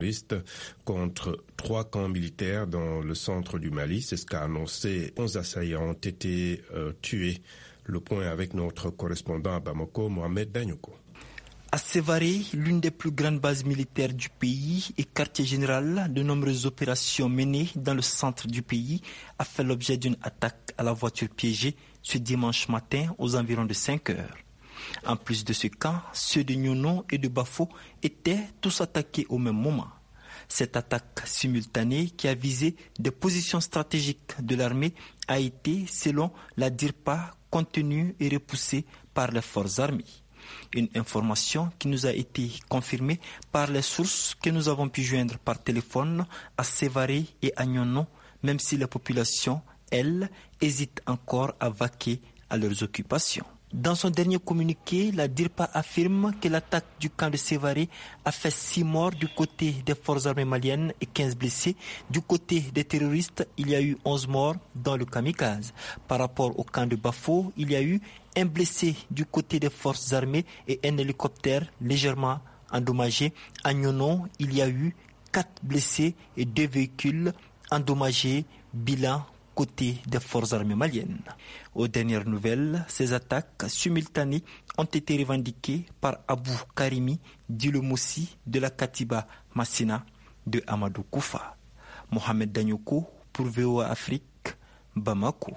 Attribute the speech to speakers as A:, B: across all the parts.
A: contre 3 camps militaires dans le centre du Mali. C'est ce qu'a annoncé. 11 assaillants ont été tués. Le point avec notre correspondant à Bamako, Mohamed Danyoko.
B: À Sévaré, l'une des plus grandes bases militaires du pays et quartier général, de nombreuses opérations menées dans le centre du pays a fait l'objet d'une attaque à la voiture piégée ce dimanche matin aux environs de 5 heures. En plus de ce camp, ceux de Nyono et de Bafo étaient tous attaqués au même moment. Cette attaque simultanée qui a visé des positions stratégiques de l'armée a été, selon la DIRPA, contenue et repoussée par les forces armées. Une information qui nous a été confirmée par les sources que nous avons pu joindre par téléphone à Sévaré et à Nyono, même si la population, elle, hésite encore à vaquer à leurs occupations. Dans son dernier communiqué, la DIRPA affirme que l'attaque du camp de Sévaré a fait 6 morts du côté des forces armées maliennes et 15 blessés. Du côté des terroristes, il y a eu 11 morts dans le kamikaze. Par rapport au camp de Bafo, il y a eu un blessé du côté des forces armées et un hélicoptère légèrement endommagé. À Nyono, il y a eu 4 blessés et 2 véhicules endommagés. Bilan côté des forces armées maliennes. Aux dernières nouvelles, ces attaques simultanées ont été revendiquées par Abou Karimi, dit le Moussi de la Katiba Massina de Amadou Koufa. Mohamed Danyoko pour VOA Afrique, Bamako.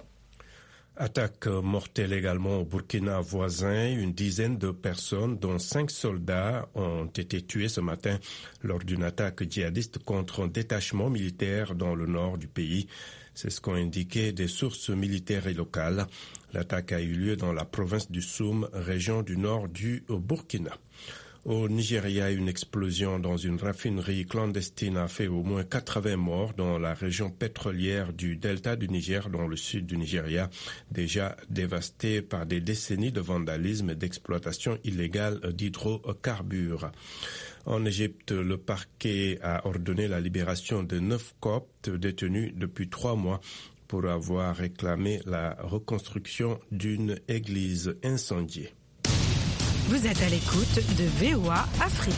A: Attaque mortelle également au Burkina voisin. Une dizaine de personnes, dont 5 soldats, ont été tués ce matin lors d'une attaque djihadiste contre un détachement militaire dans le nord du pays. C'est ce qu'ont indiqué des sources militaires et locales. L'attaque a eu lieu dans la province du Soum, région du nord du Burkina. Au Nigeria, une explosion dans une raffinerie clandestine a fait au moins 80 morts dans la région pétrolière du delta du Niger, dans le sud du Nigeria, déjà dévastée par des décennies de vandalisme et d'exploitation illégale d'hydrocarbures. En Égypte, le parquet a ordonné la libération de 9 coptes détenus depuis 3 mois pour avoir réclamé la reconstruction d'une église incendiée.
C: Vous êtes à l'écoute de VOA Afrique.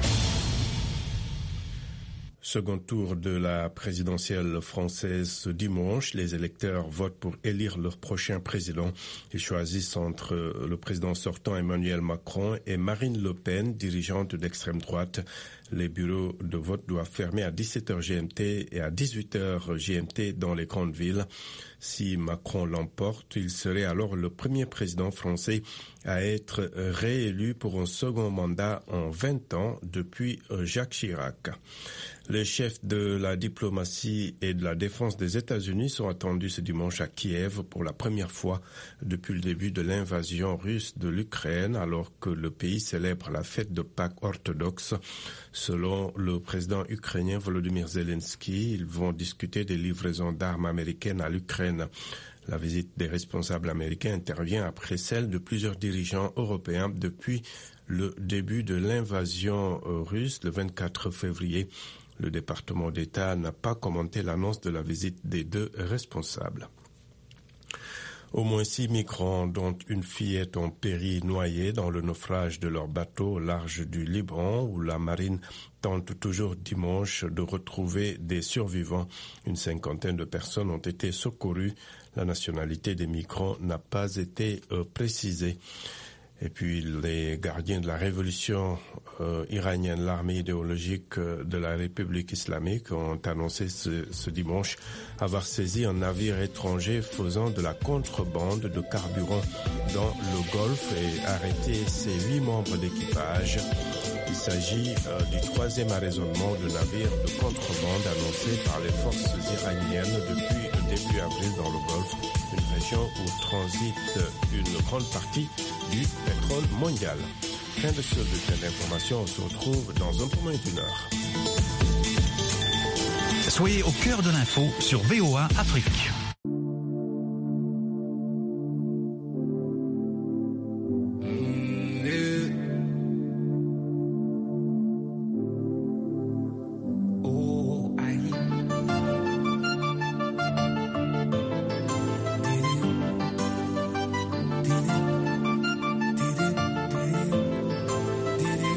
A: Second tour de la présidentielle française ce dimanche. Les électeurs votent pour élire leur prochain président. Ils choisissent entre le président sortant Emmanuel Macron et Marine Le Pen, dirigeante d'extrême droite. Les bureaux de vote doivent fermer à 17h GMT et à 18h GMT dans les grandes villes. Si Macron l'emporte, il serait alors le premier président français à être réélu pour un second mandat en 20 ans depuis Jacques Chirac. Les chefs de la diplomatie et de la défense des États-Unis sont attendus ce dimanche à Kiev pour la première fois depuis le début de l'invasion russe de l'Ukraine, alors que le pays célèbre la fête de Pâques orthodoxe. Selon le président ukrainien Volodymyr Zelensky, ils vont discuter des livraisons d'armes américaines à l'Ukraine. La visite des responsables américains intervient après celle de plusieurs dirigeants européens depuis le début de l'invasion russe le 24 février. Le département d'État n'a pas commenté l'annonce de la visite des 2 responsables. Au moins 6 migrants, dont une fillette, ont péri noyés dans le naufrage de leur bateau au large du Liban, où la marine tente toujours dimanche de retrouver des survivants. Une 50aine de personnes ont été secourues. La nationalité des migrants n'a pas été précisée. Et puis les gardiens de la révolution iranienne, l'armée idéologique de la République islamique, ont annoncé ce dimanche avoir saisi un navire étranger faisant de la contrebande de carburant dans le Golfe et arrêté ses 8 membres d'équipage. Il s'agit du 3e arraisonnement de navire de contrebande annoncé par les forces iraniennes depuis début avril dans le Golfe, une région où transite une grande partie du pétrole mondial. Fin de ce bulletin d'information, on se retrouve dans un peu moins d'1 heure.
D: Soyez au cœur de l'info sur VOA Afrique.